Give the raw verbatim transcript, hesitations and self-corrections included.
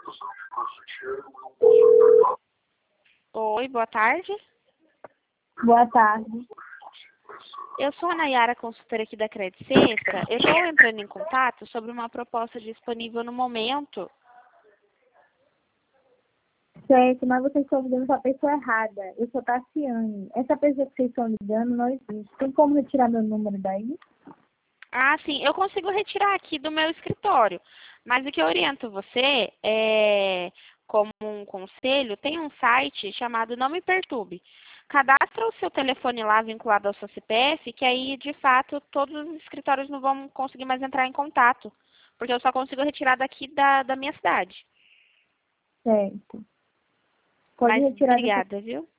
Oi, boa tarde. Boa tarde. Eu sou a Nayara, consultora aqui da Credit Sexta. Eu estou entrando em contato sobre uma proposta disponível no momento. Certo, mas vocês estão ligando para a pessoa errada. Eu sou Tassiane. Essa pessoa que vocês estão ligando não existe. Tem como retirar meu número daí? Ah, sim, eu consigo retirar aqui do meu escritório. Mas o que eu oriento você é, como um conselho, tem um site chamado Não Me Perturbe. Cadastra o seu telefone lá vinculado ao seu C P F, que aí, de fato, todos os escritórios não vão conseguir mais entrar em contato. Porque eu só consigo retirar daqui da, da minha cidade. Certo. Pode Mas retirar dessa. obrigada, viu?